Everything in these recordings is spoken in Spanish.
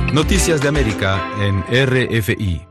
Noticias de América en RFI.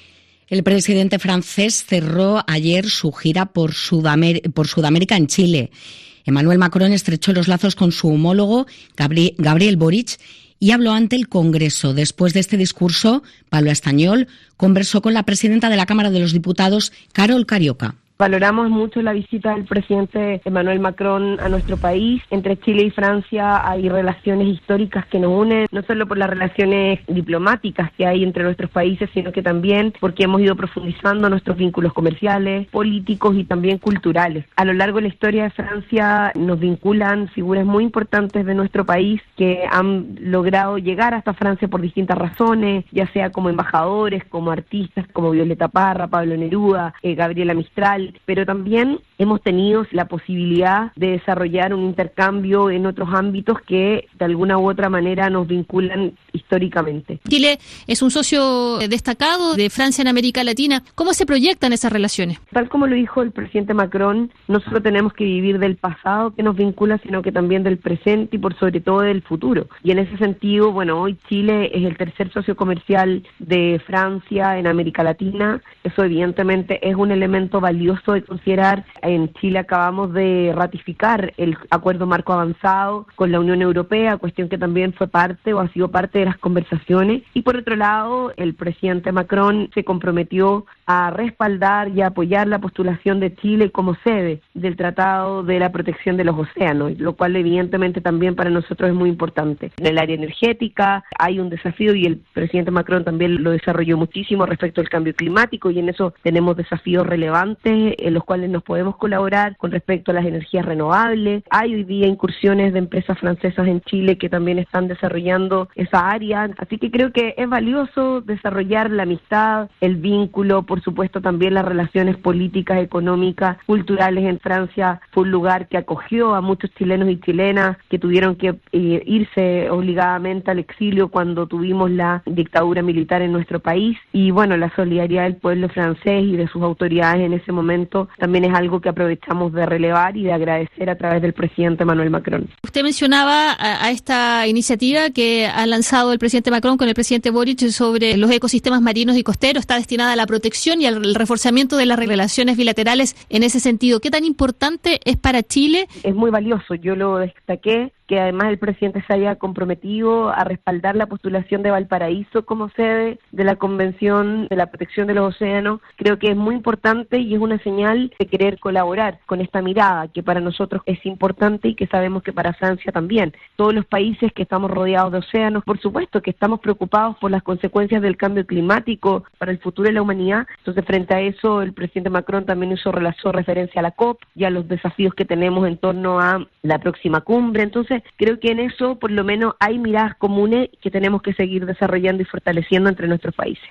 El presidente francés cerró ayer su gira por Sudamérica en Chile. Emmanuel Macron estrechó los lazos con su homólogo Gabriel Boric y habló ante el Congreso. Después de este discurso, Pablo Estañol conversó con la presidenta de la Cámara de los Diputados, Carol Carioca. Valoramos mucho la visita del presidente Emmanuel Macron a nuestro país. Entre Chile y Francia hay relaciones históricas que nos unen, no solo por las relaciones diplomáticas que hay entre nuestros países, sino que también porque hemos ido profundizando nuestros vínculos comerciales, políticos y también culturales. A lo largo de la historia de Francia nos vinculan figuras muy importantes de nuestro país que han logrado llegar hasta Francia por distintas razones, ya sea como embajadores, como artistas, como Violeta Parra, Pablo Neruda, Gabriela Mistral, pero también hemos tenido la posibilidad de desarrollar un intercambio en otros ámbitos que de alguna u otra manera nos vinculan históricamente. Chile es un socio destacado de Francia en América Latina. ¿Cómo se proyectan esas relaciones? Tal como lo dijo el presidente Macron, no solo tenemos que vivir del pasado que nos vincula, sino que también del presente y por sobre todo del futuro. Y en ese sentido, hoy Chile es el tercer socio comercial de Francia en América Latina. Eso evidentemente es un elemento valioso de considerar. En Chile acabamos de ratificar el acuerdo marco avanzado con la Unión Europea, cuestión que también fue parte o ha sido parte de las conversaciones. Y por otro lado, el presidente Macron se comprometió a respaldar y a apoyar la postulación de Chile como sede del Tratado de la Protección de los Océanos, lo cual evidentemente también para nosotros es muy importante. En el área energética hay un desafío y el presidente Macron también lo desarrolló muchísimo respecto al cambio climático, y en eso tenemos desafíos relevantes en los cuales nos podemos colaborar con respecto a las energías renovables. Hay hoy día incursiones de empresas francesas en Chile que también están desarrollando esa área, así que creo que es valioso desarrollar la amistad, el vínculo, por supuesto también las relaciones políticas, económicas, culturales. En Francia fue un lugar que acogió a muchos chilenos y chilenas que tuvieron que irse obligadamente al exilio cuando tuvimos la dictadura militar en nuestro país, y la solidaridad del pueblo francés y de sus autoridades en ese momento también es algo que aprovechamos de relevar y de agradecer a través del presidente Emmanuel Macron. Usted mencionaba a esta iniciativa que ha lanzado el presidente Macron con el presidente Boric sobre los ecosistemas marinos y costeros. Está destinada a la protección y al reforzamiento de las relaciones bilaterales en ese sentido. ¿Qué tan importante es para Chile? Es muy valioso, yo lo destaqué, que además el presidente se haya comprometido a respaldar la postulación de Valparaíso como sede de la Convención de la Protección de los Océanos. Creo que es muy importante y es una señal de querer colaborar con esta mirada que para nosotros es importante y que sabemos que para Francia también. Todos los países que estamos rodeados de océanos, por supuesto que estamos preocupados por las consecuencias del cambio climático para el futuro de la humanidad. Entonces, frente a eso, el presidente Macron también hizo referencia a la COP y a los desafíos que tenemos en torno a la próxima cumbre. Entonces, creo que en eso por lo menos hay miradas comunes que tenemos que seguir desarrollando y fortaleciendo entre nuestros países.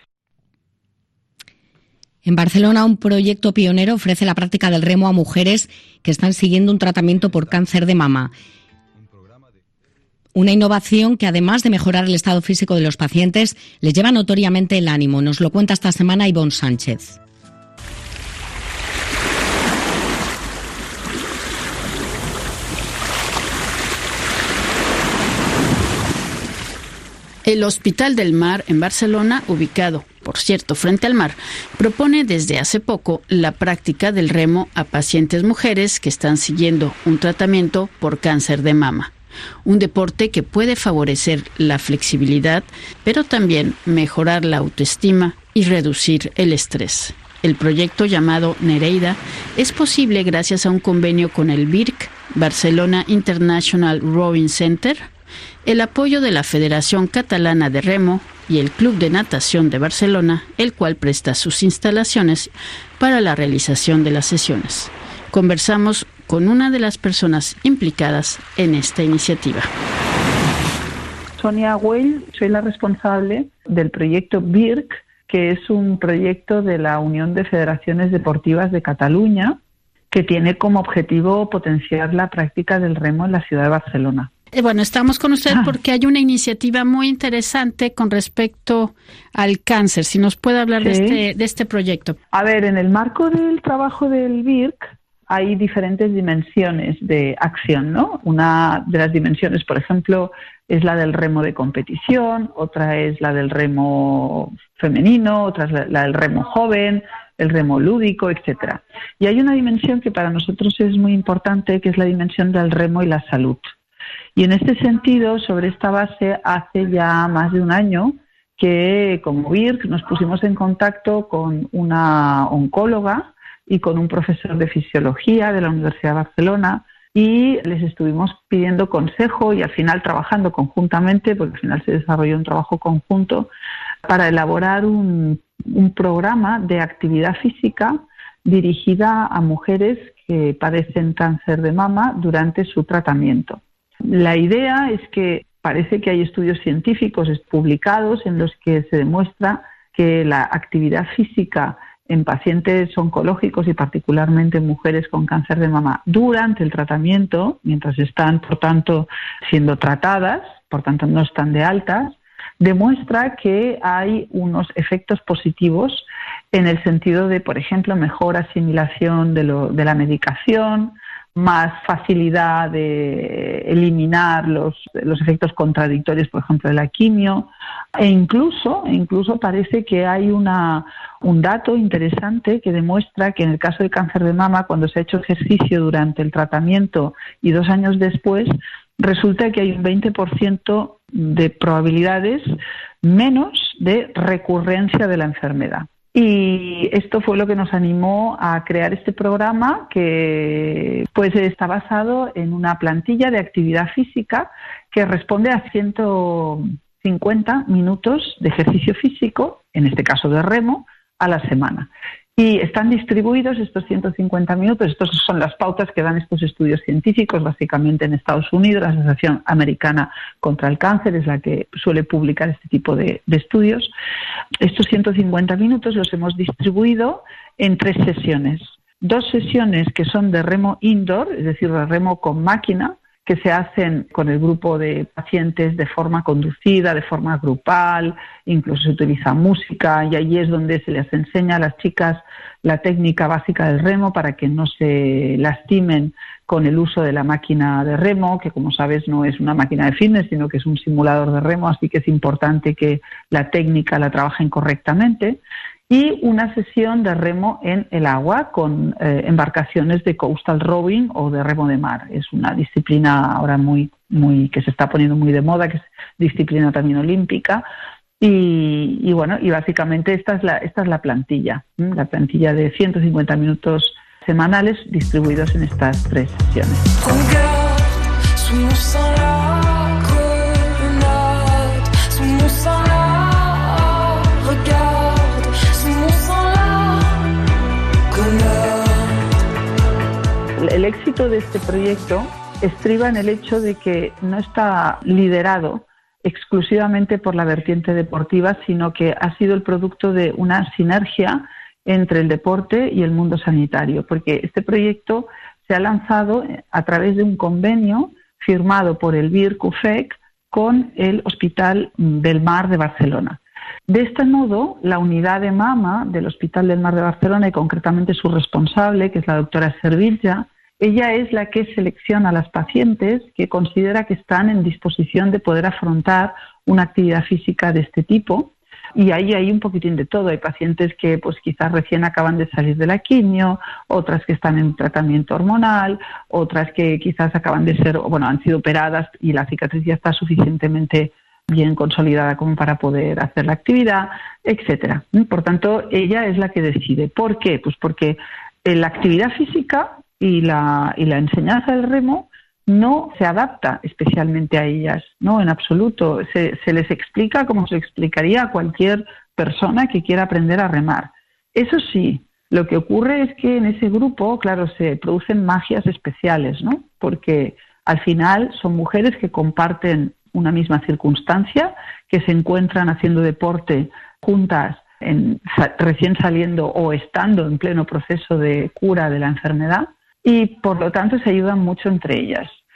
En Barcelona, un proyecto pionero ofrece la práctica del remo a mujeres que están siguiendo un tratamiento por cáncer de mama. Una innovación que, además de mejorar el estado físico de los pacientes, les lleva notoriamente el ánimo. Nos lo cuenta esta semana Ivonne Sánchez. El Hospital del Mar en Barcelona, ubicado, por cierto, frente al mar, propone desde hace poco la práctica del remo a pacientes mujeres que están siguiendo un tratamiento por cáncer de mama. Un deporte que puede favorecer la flexibilidad, pero también mejorar la autoestima y reducir el estrés. El proyecto llamado Nereida es posible gracias a un convenio con el BIRC, Barcelona International Rowing Center, el apoyo de la Federación Catalana de Remo y el Club de Natación de Barcelona, el cual presta sus instalaciones para la realización de las sesiones. Conversamos con una de las personas implicadas en esta iniciativa. Sonia Güell, soy la responsable del proyecto BIRC, que es un proyecto de la Unión de Federaciones Deportivas de Cataluña, que tiene como objetivo potenciar la práctica del remo en la ciudad de Barcelona. Bueno, estamos con usted porque hay una iniciativa muy interesante con respecto al cáncer. Si nos puede hablar de este proyecto. A ver, en el marco del trabajo del BIRC hay diferentes dimensiones de acción, ¿no? Una de las dimensiones, por ejemplo, es la del remo de competición, otra es la del remo femenino, otra es la del remo joven, el remo lúdico, etcétera. Y hay una dimensión que para nosotros es muy importante, que es la dimensión del remo y la salud. Y en este sentido, sobre esta base, hace ya más de un año que como BIRC nos pusimos en contacto con una oncóloga y con un profesor de fisiología de la Universidad de Barcelona, y les estuvimos pidiendo consejo y al final trabajando conjuntamente, porque al final se desarrolló un trabajo conjunto para elaborar un programa de actividad física dirigida a mujeres que padecen cáncer de mama durante su tratamiento. La idea es que parece que hay estudios científicos publicados en los que se demuestra que la actividad física en pacientes oncológicos y particularmente en mujeres con cáncer de mama durante el tratamiento, mientras están, por tanto, siendo tratadas, por tanto no están de altas, demuestra que hay unos efectos positivos en el sentido de, por ejemplo, mejor asimilación de la medicación, más facilidad de eliminar los efectos contradictorios, por ejemplo, de la quimio, e incluso parece que hay un dato interesante que demuestra que en el caso de cáncer de mama, cuando se ha hecho ejercicio durante el tratamiento y 2 años después, resulta que hay un 20% de probabilidades menos de recurrencia de la enfermedad. Y esto fue lo que nos animó a crear este programa, que pues está basado en una plantilla de actividad física que responde a 150 minutos de ejercicio físico, en este caso de remo, a la semana. Y están distribuidos estos 150 minutos, estas son las pautas que dan estos estudios científicos, básicamente en Estados Unidos. La Asociación Americana contra el Cáncer es la que suele publicar este tipo de estudios. Estos 150 minutos los hemos distribuido en 3 sesiones. 2 sesiones que son de remo indoor, es decir, de remo con máquina, que se hacen con el grupo de pacientes de forma conducida, de forma grupal, incluso se utiliza música, y allí es donde se les enseña a las chicas la técnica básica del remo para que no se lastimen con el uso de la máquina de remo, que como sabes no es una máquina de fitness, sino que es un simulador de remo, así que es importante que la técnica la trabajen correctamente. Y una sesión de remo en el agua con embarcaciones de coastal rowing o de remo de mar. Es una disciplina ahora muy que se está poniendo muy de moda, que es disciplina también olímpica. Y bueno, y básicamente esta es la plantilla de 150 minutos semanales distribuidos en estas 3 sesiones. El éxito de este proyecto estriba en el hecho de que no está liderado exclusivamente por la vertiente deportiva, sino que ha sido el producto de una sinergia entre el deporte y el mundo sanitario, porque este proyecto se ha lanzado a través de un convenio firmado por el BIRC-UFEC con el Hospital del Mar de Barcelona. De este modo, la unidad de mama del Hospital del Mar de Barcelona, y concretamente su responsable, que es la doctora Servilla, ella es la que selecciona a las pacientes que considera que están en disposición de poder afrontar una actividad física de este tipo. Y ahí hay un poquitín de todo. Hay pacientes que pues quizás recién acaban de salir de la quimio, otras que están en tratamiento hormonal, otras que quizás acaban de han sido operadas y la cicatriz ya está suficientemente bien consolidada como para poder hacer la actividad, etcétera. Por tanto, ella es la que decide. ¿Por qué? Pues porque la actividad física y la enseñanza del remo no se adapta especialmente a ellas, no, en absoluto. Se les explica como se explicaría a cualquier persona que quiera aprender a remar. Eso sí, lo que ocurre es que en ese grupo, claro, se producen magias especiales, ¿no? Porque al final son mujeres que comparten una misma circunstancia, que se encuentran haciendo deporte juntas, recién saliendo o estando en pleno proceso de cura de la enfermedad, y por lo tanto se ayudan mucho entre ellas.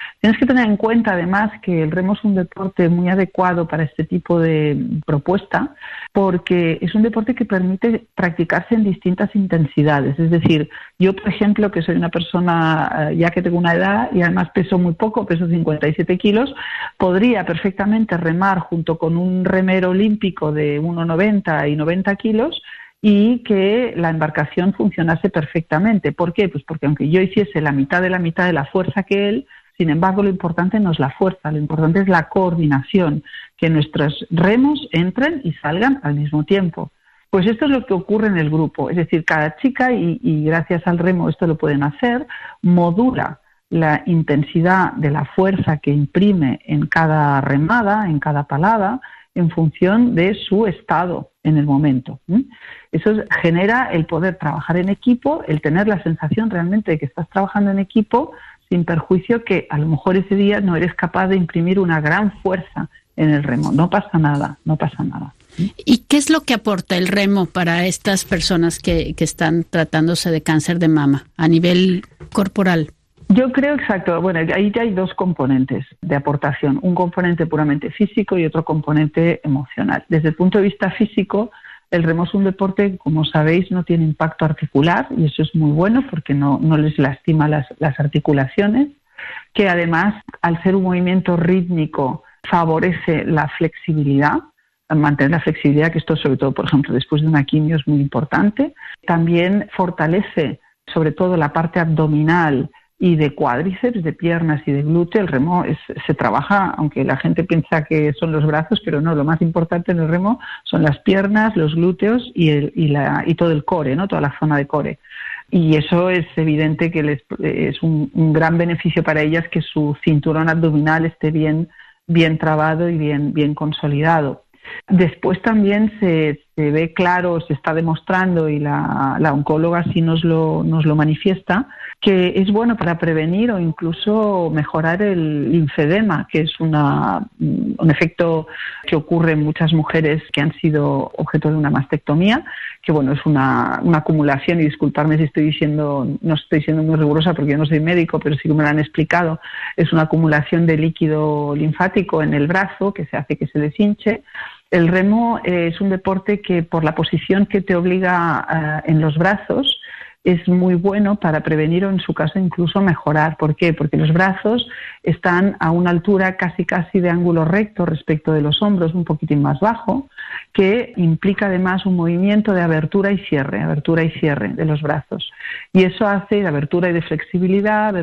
Tienes que tener en cuenta además que el remo es un deporte muy adecuado para este tipo de propuesta, porque es un deporte que permite practicarse en distintas intensidades. Es decir, yo, por ejemplo, que soy una persona ya que tengo una edad y además peso muy poco, peso 57 kilos, podría perfectamente remar junto con un remero olímpico de 1,90 y 90 kilos y que la embarcación funcionase perfectamente. ¿Por qué? Pues porque aunque yo hiciese la mitad de la fuerza que él, sin embargo, lo importante no es la fuerza, lo importante es la coordinación, que nuestros remos entren y salgan al mismo tiempo. Pues esto es lo que ocurre en el grupo, es decir, cada chica, y gracias al remo esto lo pueden hacer, modula la intensidad de la fuerza que imprime en cada remada, en cada palada, en función de su estado en el momento. Eso genera el poder trabajar en equipo, el tener la sensación realmente de que estás trabajando en equipo, sin perjuicio que a lo mejor ese día no eres capaz de imprimir una gran fuerza en el remo. No pasa nada, no pasa nada. ¿Y qué es lo que aporta el remo para estas personas que están tratándose de cáncer de mama a nivel corporal? Yo creo, exacto, bueno, ahí ya hay dos componentes de aportación, un componente puramente físico y otro componente emocional. Desde el punto de vista físico, el remo es un deporte que, como sabéis, no tiene impacto articular y eso es muy bueno porque no les lastima las articulaciones, que además, al ser un movimiento rítmico, favorece la flexibilidad, mantener la flexibilidad, que esto sobre todo, por ejemplo, después de una quimio es muy importante. También fortalece sobre todo la parte abdominal y de cuádriceps, de piernas y de glúteo. El remo se trabaja, aunque la gente piensa que son los brazos, pero no, lo más importante en el remo son las piernas, los glúteos y todo el core, ¿no? Toda la zona de core. Y eso es evidente que es un gran beneficio para ellas que su cinturón abdominal esté bien trabado y bien consolidado. Después también se ve claro, se está demostrando, y la oncóloga sí nos lo manifiesta, que es bueno para prevenir o incluso mejorar el linfedema, que es un efecto que ocurre en muchas mujeres que han sido objeto de una mastectomía, que bueno, es una acumulación, y disculparme si no estoy siendo muy rigurosa porque yo no soy médico, pero sí que me lo han explicado, es una acumulación de líquido linfático en el brazo que se hace que se les hinche. El remo es un deporte que, por la posición que te obliga en los brazos, es muy bueno para prevenir o, en su caso, incluso mejorar. ¿Por qué? Porque los brazos están a una altura casi de ángulo recto respecto de los hombros, un poquitín más bajo, que implica además un movimiento de abertura y cierre de los brazos. Y eso hace de abertura y de flexibilidad,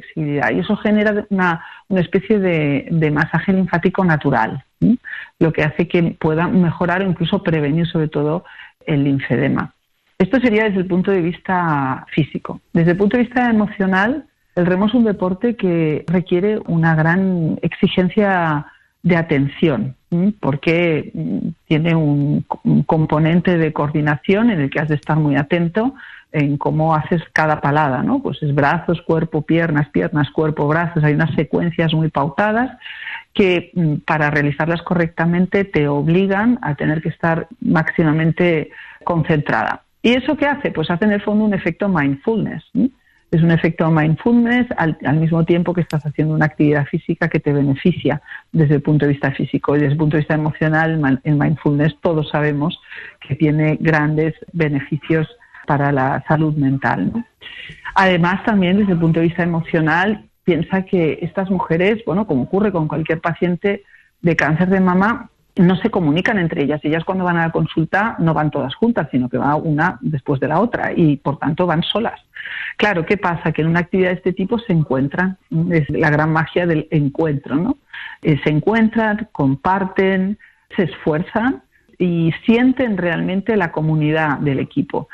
y eso genera una especie de masaje linfático natural, ¿sí? Lo que hace que pueda mejorar o incluso prevenir sobre todo el linfedema. Esto sería desde el punto de vista físico. Desde el punto de vista emocional, el remo es un deporte que requiere una gran exigencia de atención, porque tiene un componente de coordinación en el que has de estar muy atento en cómo haces cada palada, ¿no? Pues es brazos, cuerpo, piernas, cuerpo, brazos. Hay unas secuencias muy pautadas que, para realizarlas correctamente, te obligan a tener que estar máximamente concentrada. ¿Y eso qué hace? Pues hace en el fondo un efecto mindfulness, ¿sí? Es un efecto mindfulness al mismo tiempo que estás haciendo una actividad física que te beneficia desde el punto de vista físico. Y desde el punto de vista emocional, el mindfulness todos sabemos que tiene grandes beneficios para la salud mental, ¿no? Además, también desde el punto de vista emocional, piensa que estas mujeres, bueno, como ocurre con cualquier paciente de cáncer de mama, no se comunican entre ellas. Ellas, cuando van a la consulta, no van todas juntas, sino que va una después de la otra y, por tanto, van solas. Claro, ¿qué pasa? Que en una actividad de este tipo se encuentran. Es la gran magia del encuentro, ¿no? Se encuentran, comparten, se esfuerzan y sienten realmente la comunidad del equipo.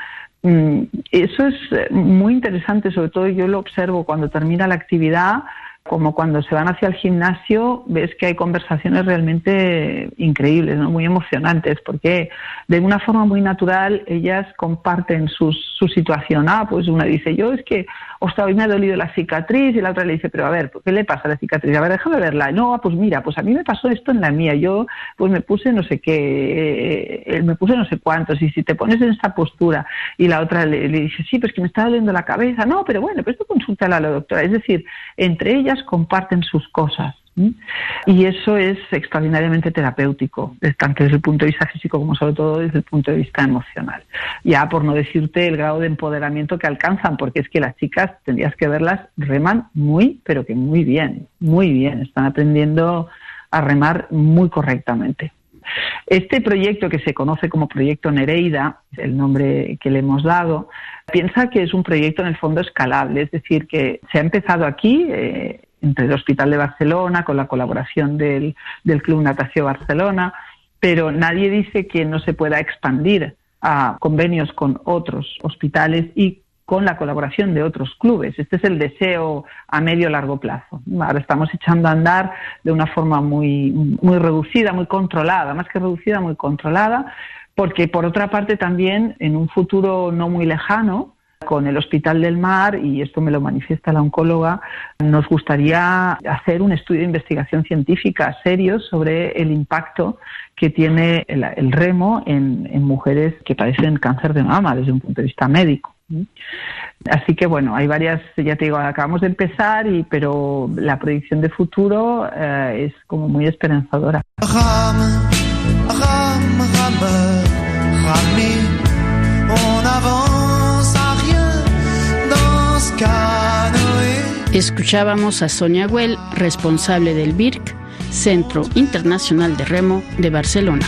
Eso es muy interesante, sobre todo yo lo observo cuando termina la actividad, como cuando se van hacia el gimnasio, ves que hay conversaciones realmente increíbles, ¿no? Muy emocionantes, porque de una forma muy natural ellas comparten su situación. Pues una dice, yo es que, ostras, hoy me ha dolido la cicatriz, y la otra le dice, pero a ver, ¿qué le pasa a la cicatriz? A ver, déjame verla. No, pues mira, pues a mí me pasó esto en la mía, yo pues me puse no sé qué, me puse no sé cuántos, y si te pones en esta postura, y la otra le dice, sí, pues que me está doliendo la cabeza. No, pero bueno, pues esto consúltala a la doctora. Es decir, entre ellas chicas comparten sus cosas. Y eso es extraordinariamente terapéutico, tanto desde el punto de vista físico como sobre todo desde el punto de vista emocional. Ya por no decirte el grado de empoderamiento que alcanzan, porque es que las chicas, tendrías que verlas, reman muy, pero que muy bien, están aprendiendo a remar muy correctamente. Este proyecto, que se conoce como Proyecto Nereida, el nombre que le hemos dado, piensa que es un proyecto en el fondo escalable, es decir, que se ha empezado aquí, entre el Hospital de Barcelona, con la colaboración del Club Natació Barcelona, pero nadie dice que no se pueda expandir a convenios con otros hospitales y con la colaboración de otros clubes. Este es el deseo a medio largo plazo. Ahora estamos echando a andar de una forma muy reducida, muy controlada, más que reducida, muy controlada, porque por otra parte también en un futuro no muy lejano, con el Hospital del Mar, y esto me lo manifiesta la oncóloga, nos gustaría hacer un estudio de investigación científica serio sobre el impacto que tiene el remo en mujeres que padecen cáncer de mama desde un punto de vista médico. Así que bueno, hay varias, ya te digo, acabamos de empezar, pero la proyección de futuro es como muy esperanzadora. Escuchábamos a Sonia Güell, responsable del BIRC, Centro Internacional de Remo de Barcelona.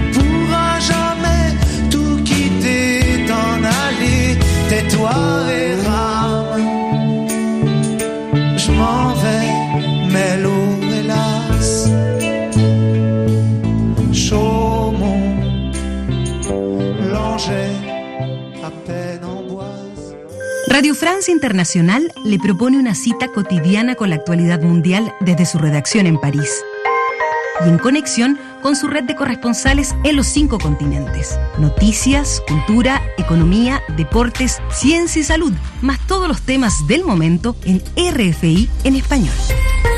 Radio France Internacional le propone una cita cotidiana con la actualidad mundial desde su redacción en París y en conexión con su red de corresponsales en los 5 continentes. Noticias, cultura, economía, deportes, ciencia y salud, más todos los temas del momento en RFI en español.